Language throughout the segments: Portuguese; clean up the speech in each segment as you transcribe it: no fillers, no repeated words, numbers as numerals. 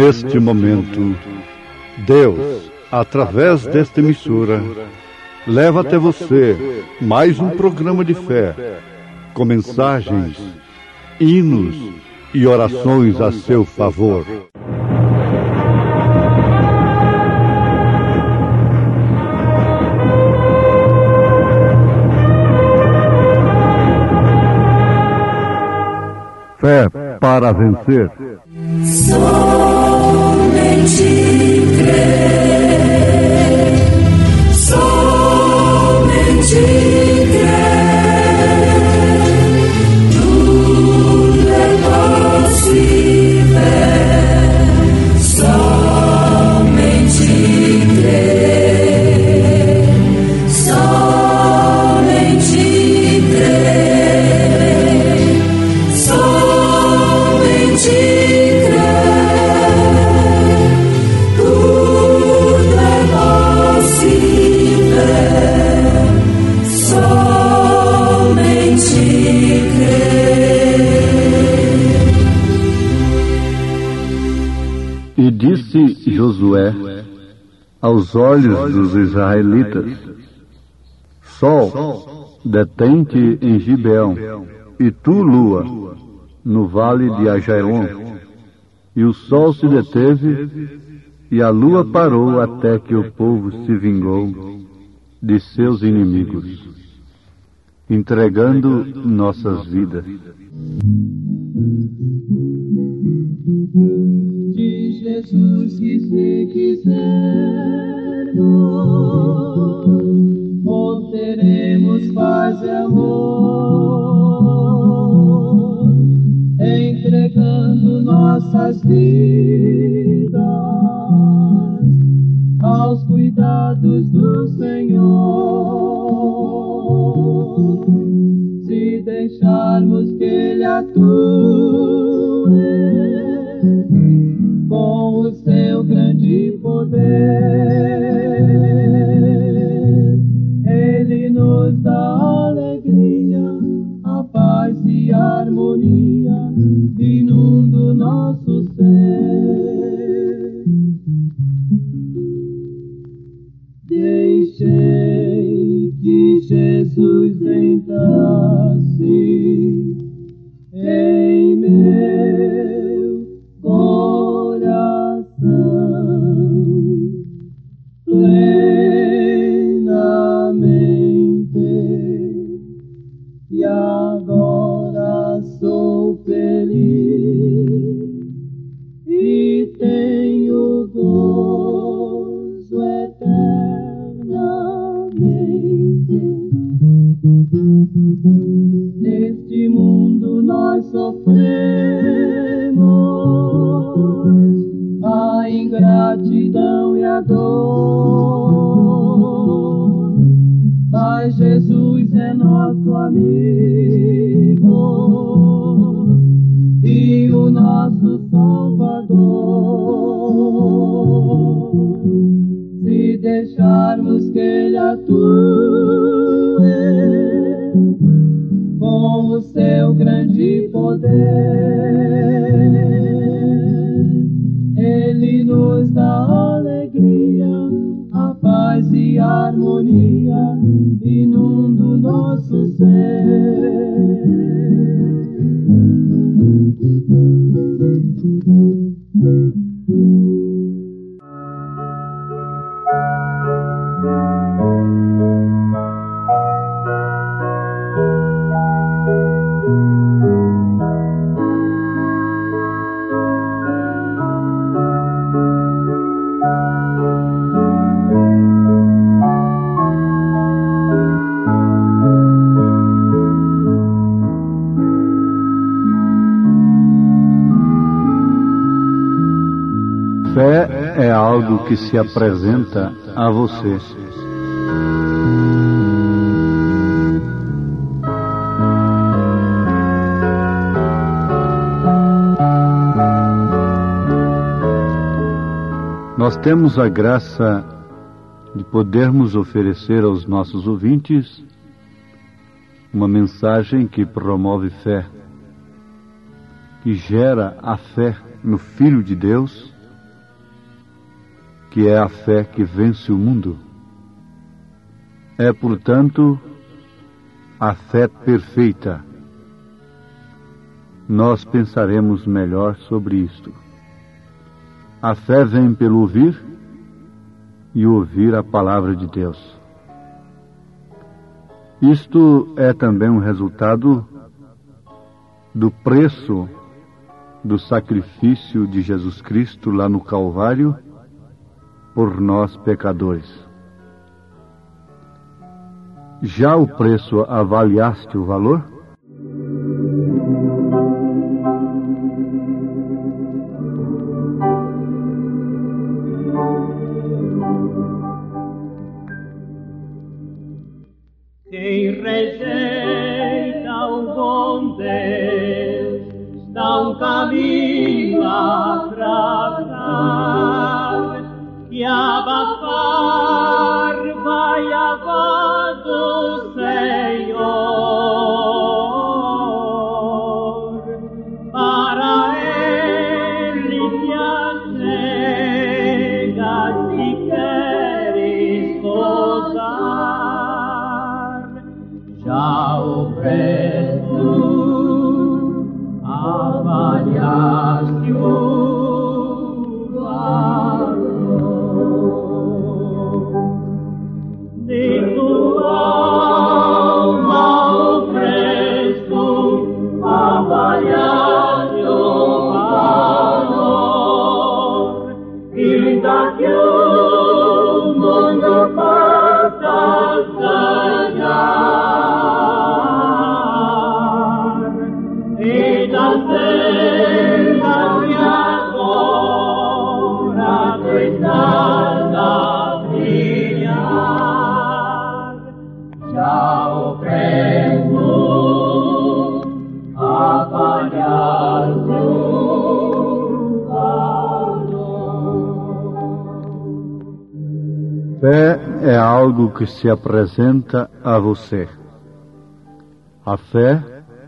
neste momento, Deus, através desta emissora, leva até você mais um programa de fé, com mensagens, hinos e orações a seu favor. Fé para vencer. Somente crer, somente crer, tudo é possível, somente crer, somente crer, somente E disse Josué aos olhos dos israelitas: Sol, detém-te em Gibeão, e tu, lua, no vale de Ajalon. E o sol se deteve, e a lua parou até que o povo se vingou de seus inimigos, entregando nossas vidas. De Jesus, que se quisermos, obteremos paz e amor, entregando nossas vidas aos cuidados do Senhor. Se deixarmos que Ele atue com o seu grande poder, Ele nos dá alegria, a paz e a harmonia, inunda o nosso ser. Deixei que Jesus entrasse em meu coração plenamente, e agora sou feliz e tenho gozo eternamente. Neste mundo nós sofremos a ingratidão e a dor, mas Jesus é nosso amigo e o nosso Salvador. Se deixarmos que Ele atue com o seu grande poder, Ele nos dá alegria, a paz e a harmonia, inunda o nosso ser. Fé é algo que se apresenta a você. Nós temos a graça de podermos oferecer aos nossos ouvintes uma mensagem que promove fé, que gera a fé no Filho de Deus que é a fé que vence o mundo. É, portanto, a fé perfeita. Nós pensaremos melhor sobre isto. A fé vem pelo ouvir e ouvir a palavra de Deus. Isto é também um resultado do preço do sacrifício de Jesus Cristo lá no Calvário por nós pecadores. Já o preço, avaliaste o valor? Quem rejeita o bom Deus está um caminho a traçar e abafar vai a voz do Senhor. Para Ele te achega se queres gozar. Já o preço avaliaste o valor de tua alma, o preço avaliaste o valor e daqui o mundo passa a ganhar. Fé é algo que se apresenta a você. A fé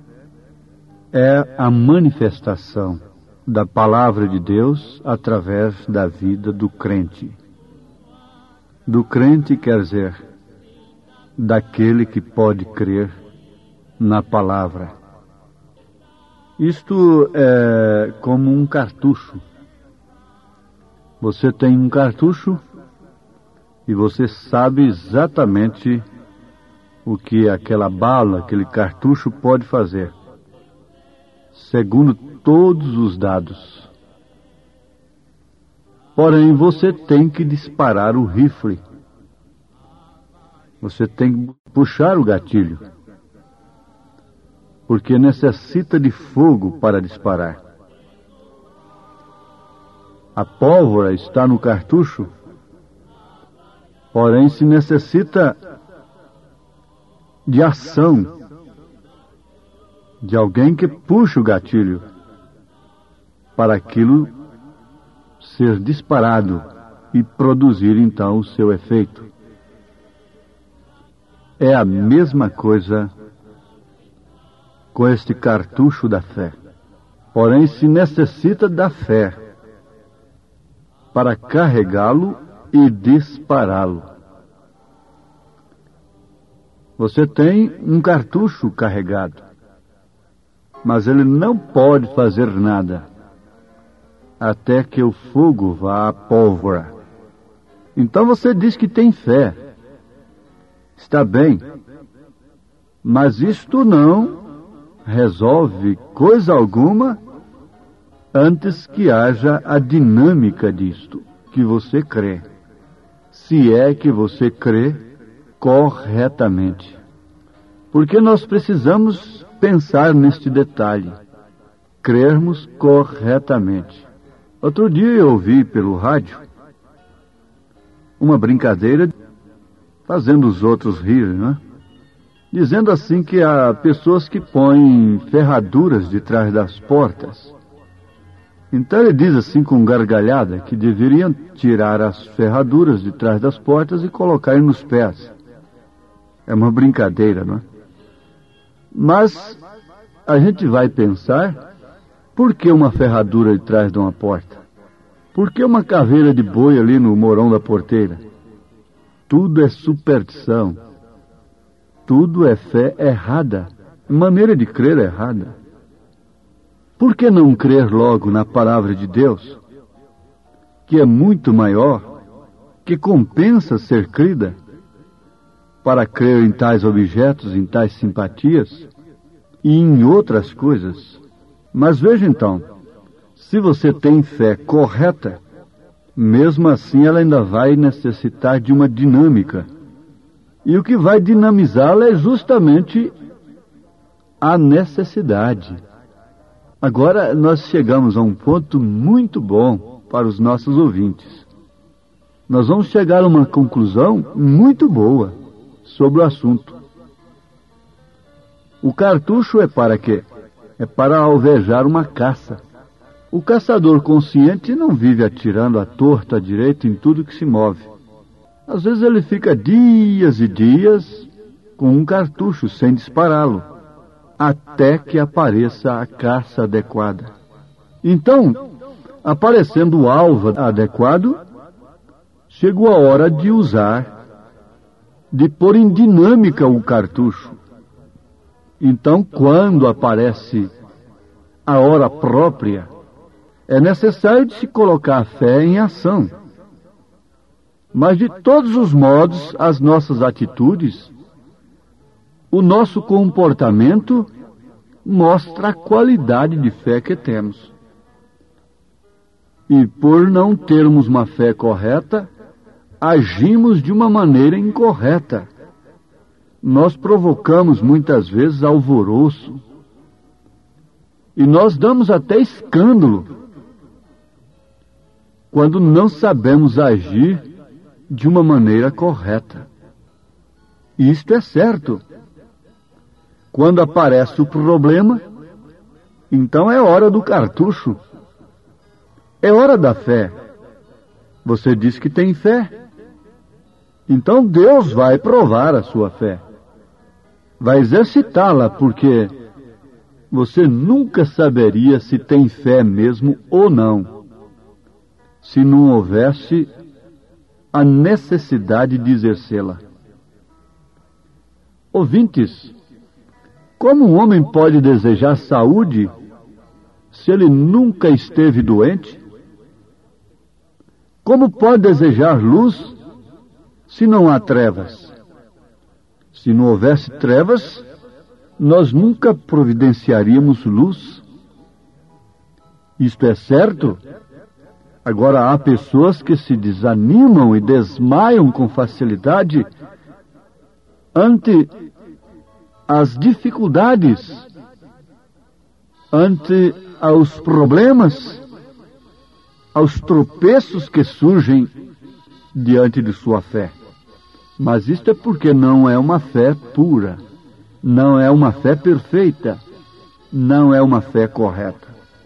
é a manifestação da palavra de Deus através da vida do crente. Do crente quer dizer daquele que pode crer na palavra. Isto é como um cartucho. Você tem um cartucho e você sabe exatamente o que aquela bala, aquele cartucho pode fazer, segundo todos os dados. Porém, você tem que disparar o rifle. Você tem que puxar o gatilho, porque necessita de fogo para disparar. A pólvora está no cartucho, porém se necessita de ação, de alguém que puxe o gatilho para aquilo ser disparado e produzir então o seu efeito. É a mesma coisa com este cartucho da fé. Porém se necessita da fé para carregá-lo e dispará-lo. Você tem um cartucho carregado, mas ele não pode fazer nada até que o fogo vá à pólvora. Então você diz que tem fé. Está bem, mas isto não resolve coisa alguma antes que haja a dinâmica disto, que você crê. Se é que você crê corretamente. Porque nós precisamos pensar neste detalhe, crermos corretamente. Outro dia eu ouvi pelo rádio uma brincadeira fazendo os outros rir, né? Dizendo assim que há pessoas que põem ferraduras de trás das portas. Então ele diz assim com gargalhada que deveriam tirar as ferraduras de trás das portas e colocarem nos pés. É uma brincadeira, não é? Mas a gente vai pensar, por que uma ferradura de trás de uma porta? Por que uma caveira de boi ali no morão da porteira? Tudo é superstição. Tudo é fé errada, maneira de crer errada. Por que não crer logo na palavra de Deus, que é muito maior, que compensa ser crida, para crer em tais objetos, em tais simpatias e em outras coisas? Mas veja então, se você tem fé correta, mesmo assim ela ainda vai necessitar de uma dinâmica. E o que vai dinamizá-la é justamente a necessidade. Agora nós chegamos a um ponto muito bom para os nossos ouvintes. Nós vamos chegar a uma conclusão muito boa sobre o assunto. O cartucho é para quê? É para alvejar uma caça. O caçador consciente não vive atirando à torta, à direita, em tudo que se move. Às vezes ele fica dias e dias com um cartucho sem dispará-lo, até que apareça a caça adequada. Então, aparecendo o alvo adequado, chegou a hora de usar, de pôr em dinâmica o cartucho. Então, quando aparece a hora própria, é necessário de se colocar a fé em ação. Mas de todos os modos, as nossas atitudes, o nosso comportamento mostra a qualidade de fé que temos. E por não termos uma fé correta, agimos de uma maneira incorreta. Nós provocamos muitas vezes alvoroço. E nós damos até escândalo quando não sabemos agir de uma maneira correta. Isto é certo. Quando aparece o problema, então é hora do cartucho. É hora da fé. Você diz que tem fé. Então Deus vai provar a sua fé. Vai exercitá-la, porque você nunca saberia se tem fé mesmo ou não, se não houvesse a necessidade de exercê-la. Ouvintes, como um homem pode desejar saúde se ele nunca esteve doente? Como pode desejar luz se não há trevas? Se não houvesse trevas, nós nunca providenciaríamos luz. Isto é certo? Agora, há pessoas que se desanimam e desmaiam com facilidade ante as dificuldades, ante aos problemas, aos tropeços que surgem diante de sua fé. Mas isto é porque não é uma fé pura, não é uma fé perfeita, não é uma fé correta.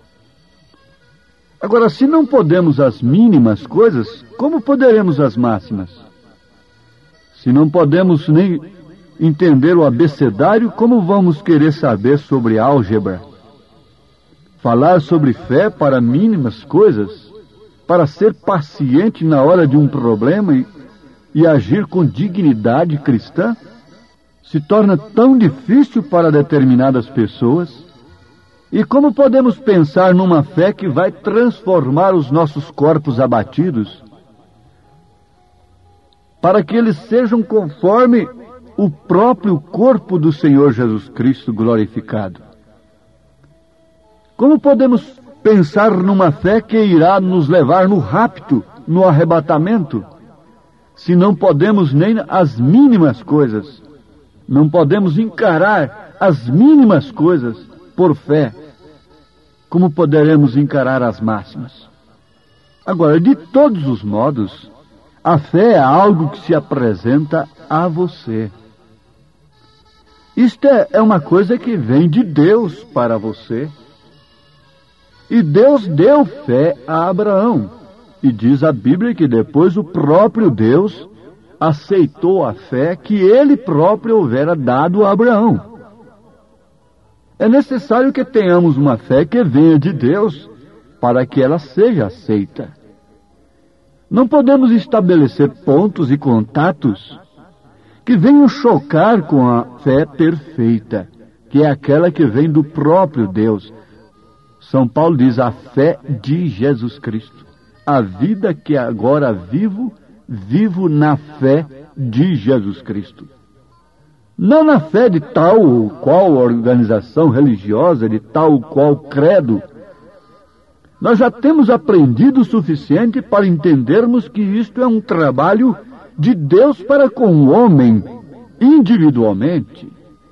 Agora, se não podemos as mínimas coisas, como poderemos as máximas? Se não podemos nem entender o abecedário, como vamos querer saber sobre álgebra? Falar sobre fé para mínimas coisas, para ser paciente na hora de um problema e agir com dignidade cristã, se torna tão difícil para determinadas pessoas. E como podemos pensar numa fé que vai transformar os nossos corpos abatidos, para que eles sejam conforme o próprio corpo do Senhor Jesus Cristo glorificado? Como podemos pensar numa fé que irá nos levar no rapto, no arrebatamento, se não podemos nem as mínimas coisas, não podemos encarar as mínimas coisas por fé? Como poderemos encarar as máximas? Agora, de todos os modos, a fé é algo que se apresenta a você. Isto é uma coisa que vem de Deus para você. E Deus deu fé a Abraão. E diz a Bíblia que depois o próprio Deus aceitou a fé que ele próprio houvera dado a Abraão. É necessário que tenhamos uma fé que venha de Deus para que ela seja aceita. Não podemos estabelecer pontos e contatos que venham chocar com a fé perfeita, que é aquela que vem do próprio Deus. São Paulo diz a fé de Jesus Cristo. A vida que agora vivo, vivo na fé de Jesus Cristo. Não na fé de tal ou qual organização religiosa, de tal ou qual credo. Nós já temos aprendido o suficiente para entendermos que isto é um trabalho de Deus para com o homem, individualmente.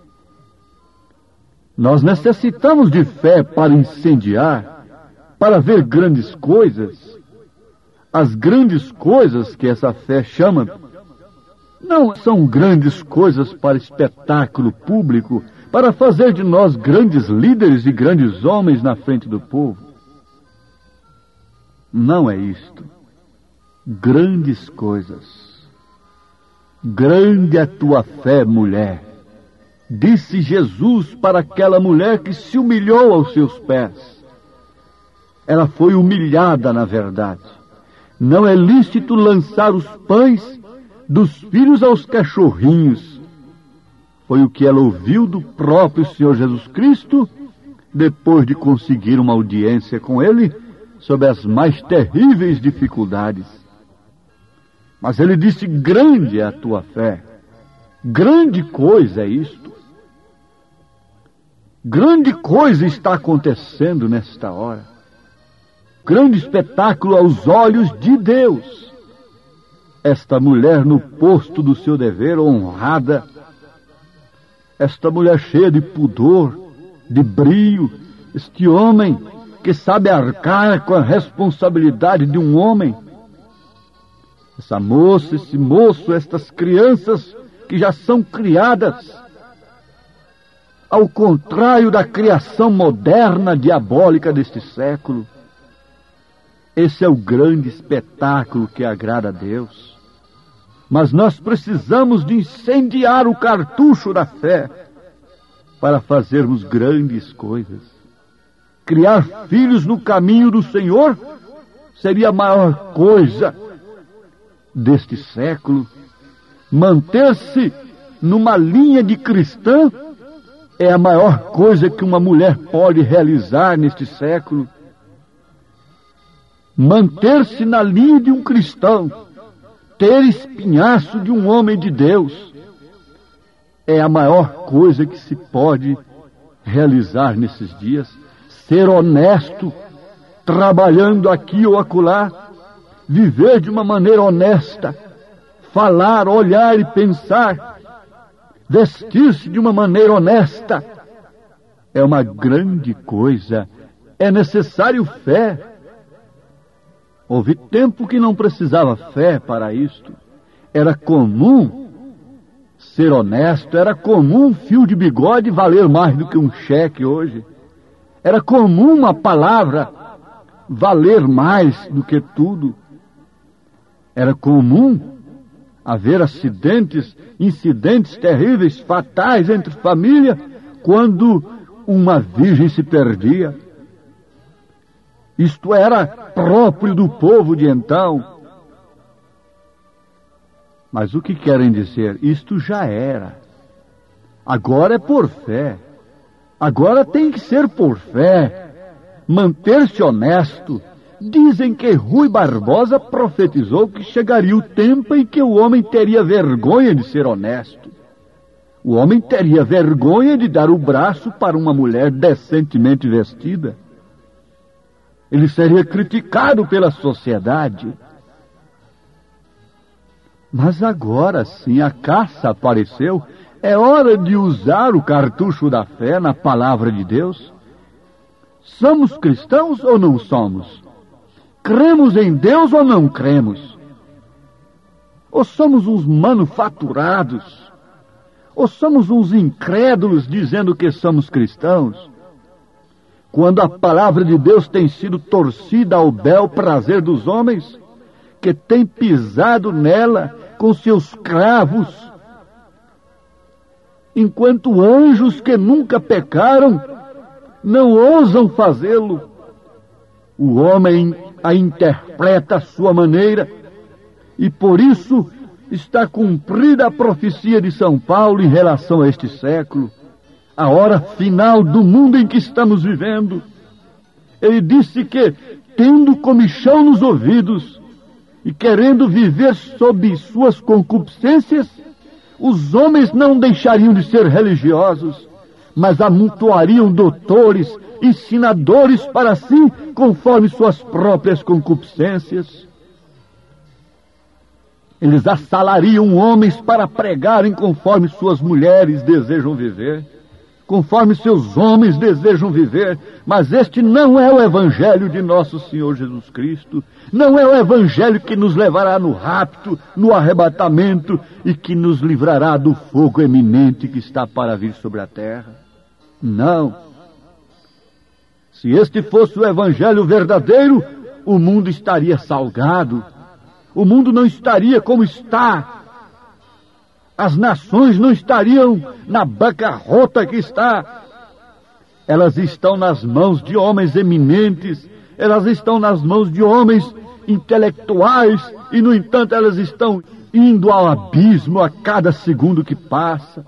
Nós necessitamos de fé para incendiar, para ver grandes coisas. As grandes coisas que essa fé chama não são grandes coisas para espetáculo público, para fazer de nós grandes líderes e grandes homens na frente do povo. Não é isto. Grandes coisas. Grande é a tua fé, mulher, disse Jesus para aquela mulher que se humilhou aos seus pés. Ela foi humilhada, na verdade. Não é lícito lançar os pães dos filhos aos cachorrinhos. Foi o que ela ouviu do próprio Senhor Jesus Cristo, depois de conseguir uma audiência com ele, sob as mais terríveis dificuldades. Mas ele disse, grande é a tua fé. Grande coisa é isto. Grande coisa está acontecendo nesta hora. Grande espetáculo aos olhos de Deus. Esta mulher no posto do seu dever, honrada. Esta mulher cheia de pudor, de brio. Este homem que sabe arcar com a responsabilidade de um homem. Essa moça, esse moço, estas crianças que já são criadas, ao contrário da criação moderna, diabólica deste século. Esse é o grande espetáculo que agrada a Deus. Mas nós precisamos de incendiar o cartucho da fé para fazermos grandes coisas. Criar filhos no caminho do Senhor seria a maior coisa deste século. Manter-se numa linha de cristã é a maior coisa que uma mulher pode realizar neste século. Manter-se na linha de um cristão, ter espinhaço de um homem de Deus, é a maior coisa que se pode realizar nesses dias. Ser honesto, trabalhando aqui ou acolá, viver de uma maneira honesta, falar, olhar e pensar, vestir-se de uma maneira honesta, é uma grande coisa. É necessário fé. Houve tempo que não precisava fé para isto. Era comum ser honesto, era comum um fio de bigode valer mais do que um cheque hoje. Era comum uma palavra valer mais do que tudo. Era comum haver incidentes terríveis, fatais entre família, quando uma virgem se perdia. Isto era próprio do povo de então. Mas o que querem dizer? Isto já era. Agora é por fé. Agora tem que ser por fé. Manter-se honesto. Dizem que Rui Barbosa profetizou que chegaria o tempo em que o homem teria vergonha de ser honesto. O homem teria vergonha de dar o braço para uma mulher decentemente vestida. Ele seria criticado pela sociedade. Mas agora sim a caça apareceu. É hora de usar o cartucho da fé na palavra de Deus. Somos cristãos ou não somos? Cremos em Deus ou não cremos? Ou somos uns manufaturados? Ou somos uns incrédulos dizendo que somos cristãos? Quando a palavra de Deus tem sido torcida ao bel prazer dos homens, que tem pisado nela com seus cravos, enquanto anjos que nunca pecaram não ousam fazê-lo. O homem a interpreta à sua maneira, E por isso está cumprida a profecia de São Paulo em relação a este século, a hora final do mundo em que estamos vivendo. Ele disse que, tendo comichão nos ouvidos e querendo viver sob suas concupiscências, os homens não deixariam de ser religiosos, mas amontoariam doutores, ensinadores para si, conforme suas próprias concupiscências. Eles assalariam homens para pregarem conforme suas mulheres desejam viver, conforme seus homens desejam viver, mas este não é o Evangelho de nosso Senhor Jesus Cristo, não é o Evangelho que nos levará no rapto, no arrebatamento e que nos livrará do fogo eminente que está para vir sobre a terra. Não. Se este fosse o Evangelho verdadeiro, o mundo estaria salgado, o mundo não estaria como está. As nações não estariam na bancarrota que está. Elas estão nas mãos de homens eminentes, elas estão nas mãos de homens intelectuais, e no entanto elas estão indo ao abismo a cada segundo que passa.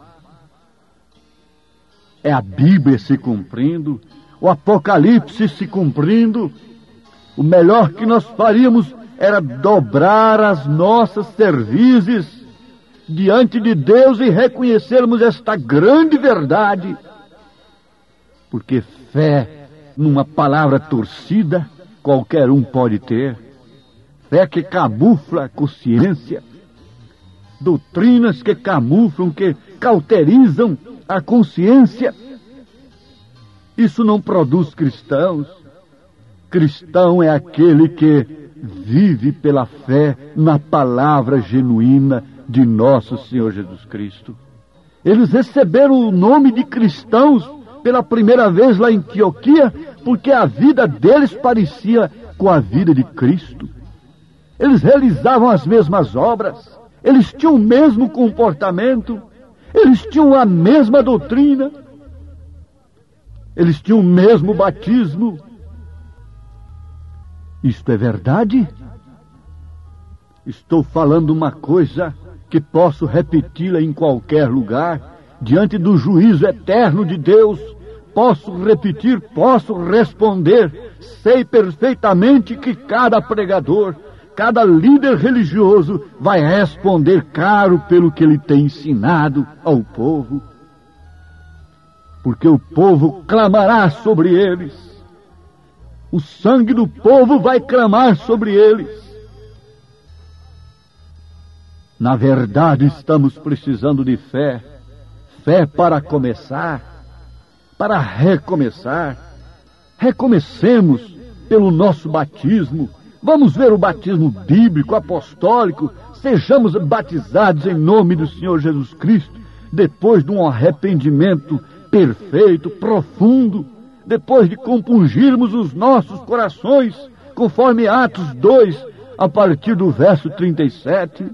É a Bíblia se cumprindo, o Apocalipse se cumprindo. O melhor que nós faríamos era dobrar as nossas cervizes diante de Deus e reconhecermos esta grande verdade. Porque fé, numa palavra torcida, qualquer um pode ter. Fé que camufla a consciência. Doutrinas que camuflam, que cauterizam a consciência. Isso não produz cristãos. Cristão é aquele que vive pela fé na palavra genuína de nosso Senhor Jesus Cristo. Eles receberam o nome de cristãos pela primeira vez lá em Antioquia, porque a vida deles parecia com a vida de Cristo. Eles realizavam as mesmas obras, eles tinham o mesmo comportamento, eles tinham a mesma doutrina, eles tinham o mesmo batismo. Isto é verdade? Estou falando uma coisa que posso repeti-la em qualquer lugar, diante do juízo eterno de Deus. Posso repetir, posso responder. Sei perfeitamente que cada pregador, cada líder religioso vai responder caro pelo que ele tem ensinado ao povo. Porque o povo clamará sobre eles. O sangue do povo vai clamar sobre eles. Na verdade, estamos precisando de fé. Fé para começar, para recomeçar. Recomecemos pelo nosso batismo. Vamos ver o batismo bíblico, apostólico. Sejamos batizados em nome do Senhor Jesus Cristo, depois de um arrependimento perfeito, profundo, depois de compungirmos os nossos corações, conforme Atos 2, a partir do verso 37.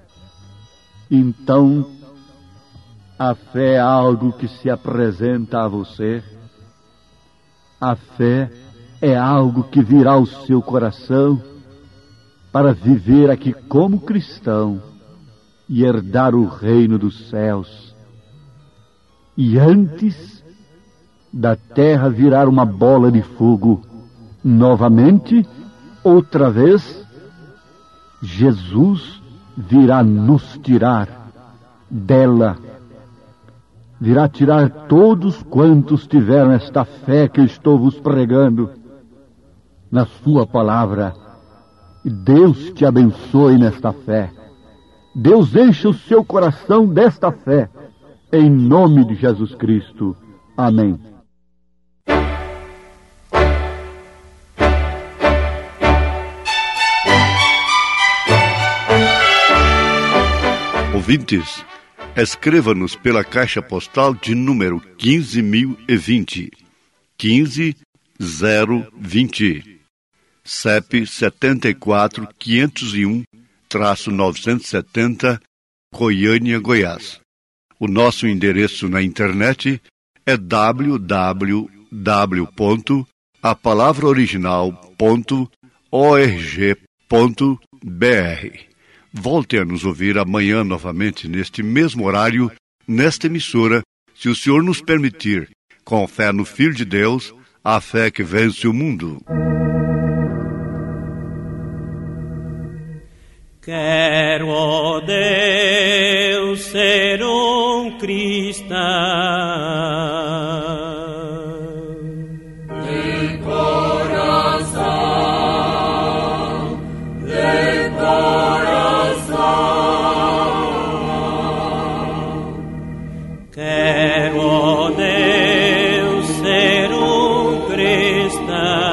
Então, a fé é algo que se apresenta a você. A fé é algo que virá ao seu coração para viver aqui como cristão e herdar o reino dos céus. E antes da terra virar uma bola de fogo novamente, outra vez, Jesus virá nos tirar dela. Virá tirar todos quantos tiveram esta fé que estou vos pregando na sua palavra. E Deus te abençoe nesta fé. Deus enche o seu coração desta fé. Em nome de Jesus Cristo. Amém. Ouvintes, escreva-nos pela caixa postal de número 15.020, 15020, CEP 74.501-970, Goiânia, Goiás. O nosso endereço na internet é www.apalavraoriginal.org.br. Volte a nos ouvir amanhã novamente, neste mesmo horário, nesta emissora, se o Senhor nos permitir, com fé no Filho de Deus, a fé que vence o mundo. Quero, ó Deus, ser cristão. De coração, de coração. Quero, ó Deus, ser cristão.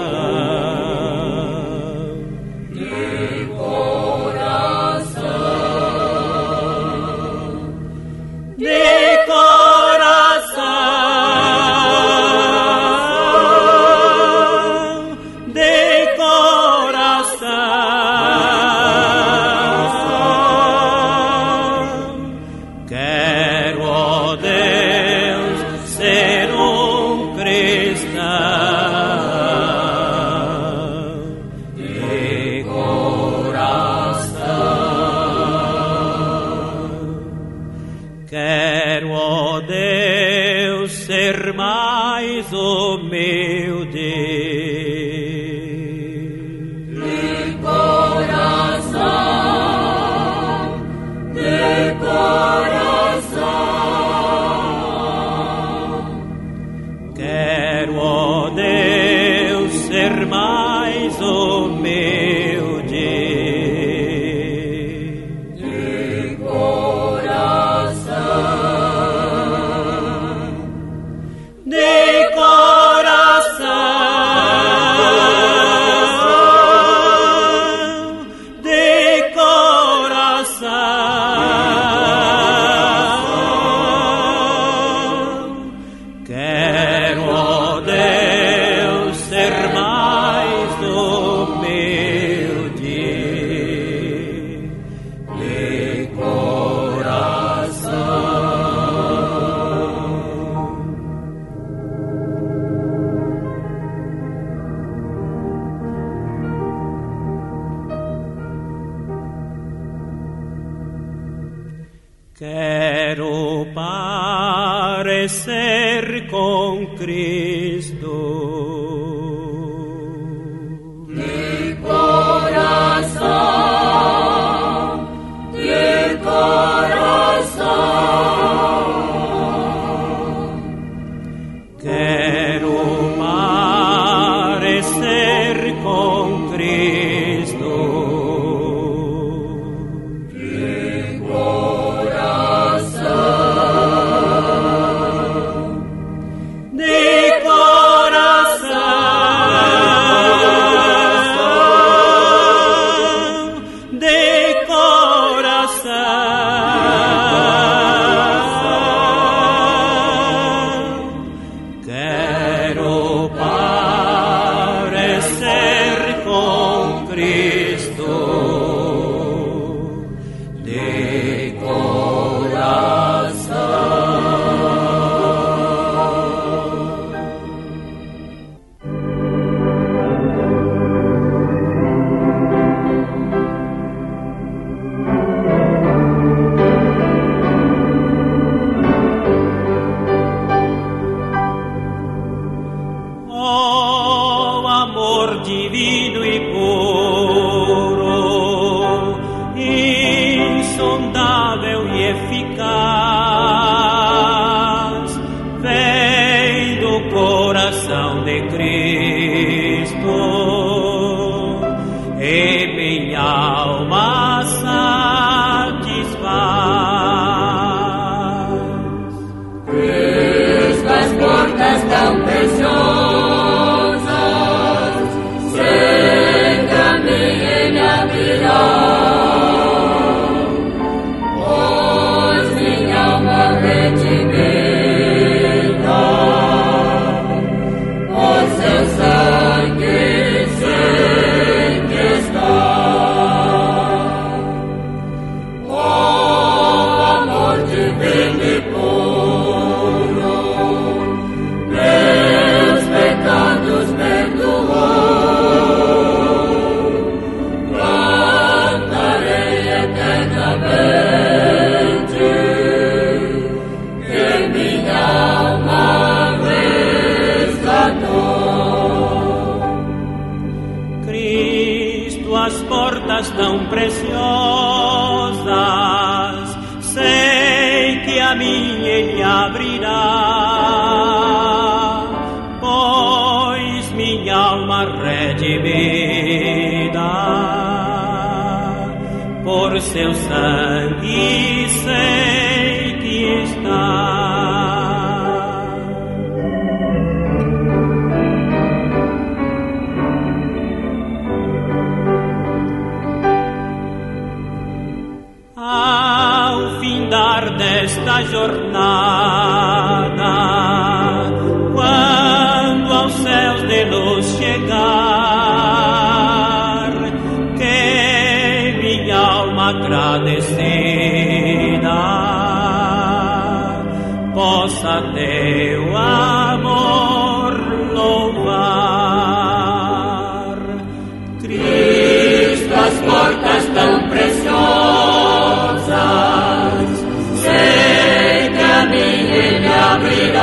Quero, ó Deus, ser mais humilde. De coração, de coração. Quero, ó Deus, ser mais humilde. Quero, ó Deus, ser mais humilde de coração. Quero parecer com Cristo. De coração, de coração. Quero parecer com Cristo. De coração. Quero parecer com Cristo de coração. Divino e puro, insondável e eficaz, vem do coração de Cristo, e minha alma satisfaz. Cristo, as portas tão preciosas. Pois minha alma redimida, o seu sangue sempre está. Oh, amor divino e puro, meus pecados perdoou. Cantarei preciosas, sei que a mim Ele abrirá, pois minha alma redimida por seu sangue sei que está. Desta jornada, quando aos céus de luz chegar, que minha alma agradecida possa teu amor louvar. Cristo, as portas tão preciosas, sei que a mim Ele abrirá.